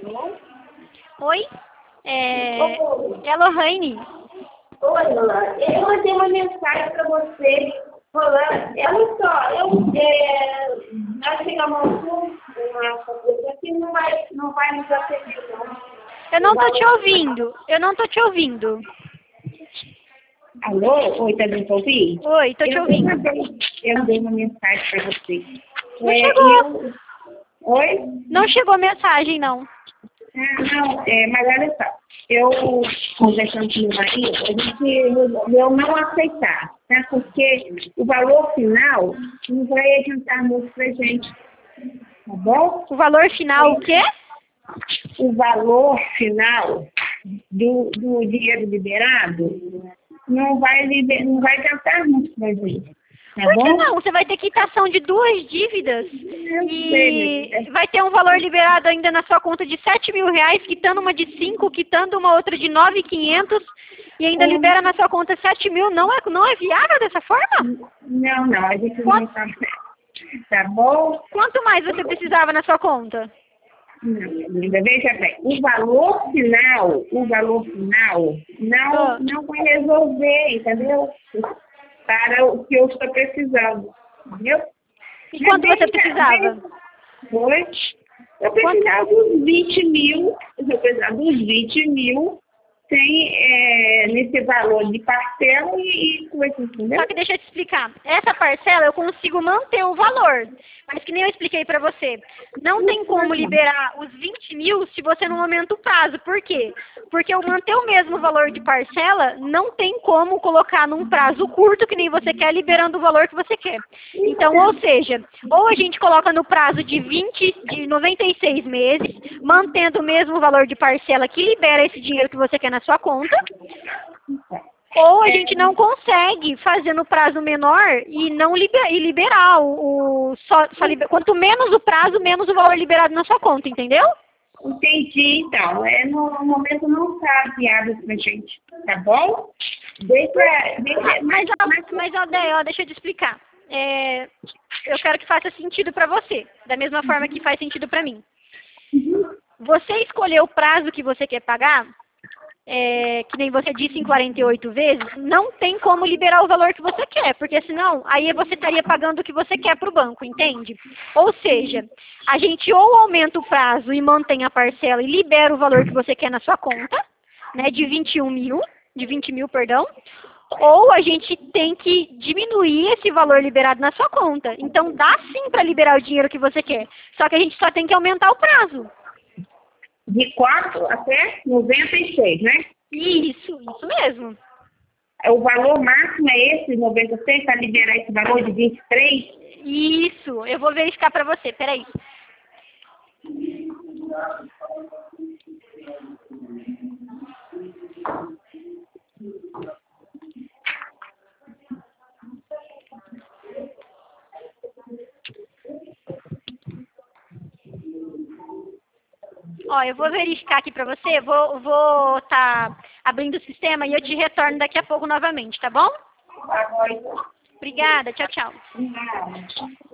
Oi? Oi. É a Lohane. Oi, Lola. Eu mandei uma mensagem para você falando. Olha só, nós chegamos ao assunto, aqui não vai nos atender, não. Eu não tô te ouvindo. Eu não tô te ouvindo. Alô? Oi, tá dando para ouvir? Oi, tô te ouvindo. Eu mandei uma mensagem para você. Não chegou. Oi? Não chegou mensagem, não. Não, mas olha só, eu conversando com meu marido, a gente resolveu não aceitar, tá? Porque o valor final não vai adiantar muito pra gente, tá bom? O valor final, o quê? O valor final do dinheiro liberado não vai adiantar muito pra gente, tá Por que bom? não? Você vai ter quitação de 2 dívidas Eu e sei, mas vai ter um valor liberado ainda na sua conta de R$ 7.000, quitando uma de 5, quitando uma outra de 9.500 e ainda libera na sua conta 7.000. Não é viável dessa forma? não, a gente não tá bom? Quanto mais você precisava na sua conta? Não, linda, veja bem, o valor final não vai resolver, entendeu? Para o que eu estou precisando, entendeu? E quanto você precisava? Oi? Eu precisava dos 20.000, nesse valor de parcela e coisa, entendeu? Só que deixa eu te explicar. Essa parcela eu consigo manter o valor. Mas que nem eu expliquei pra você. Não tem como liberar os 20.000 se você não aumenta o prazo. Por quê? Porque eu manter o mesmo valor de parcela, não tem como colocar num prazo curto que nem você quer, liberando o valor que você quer. Então, ou seja, ou a gente coloca no prazo de 96 meses, mantendo o mesmo valor de parcela que libera esse dinheiro que você quer na sua conta, ou a gente não consegue fazer no prazo menor e não liberar quanto menos o prazo, menos o valor liberado na sua conta, entendeu? Entendi, então. No momento não está viável pra gente, tá bom? Mas ó, deixa eu te explicar. Eu quero que faça sentido pra você, da mesma forma que faz sentido pra mim. Você escolheu o prazo que você quer pagar, que nem você disse em 48 vezes, não tem como liberar o valor que você quer, porque senão aí você estaria pagando o que você quer para o banco, entende? Ou seja, a gente ou aumenta o prazo e mantém a parcela e libera o valor que você quer na sua conta, né, de 20 mil, perdão, ou a gente tem que diminuir esse valor liberado na sua conta. Então dá sim para liberar o dinheiro que você quer, só que a gente só tem que aumentar o prazo. De 4 até 96, né? Isso mesmo. O valor máximo é esse, 96, para liberar esse valor de 23? Isso, eu vou verificar para você, peraí. Ó, eu vou verificar aqui pra você, vou tá abrindo o sistema e eu te retorno daqui a pouco novamente, tá bom? Tá bom. Obrigada, tchau, tchau. Não.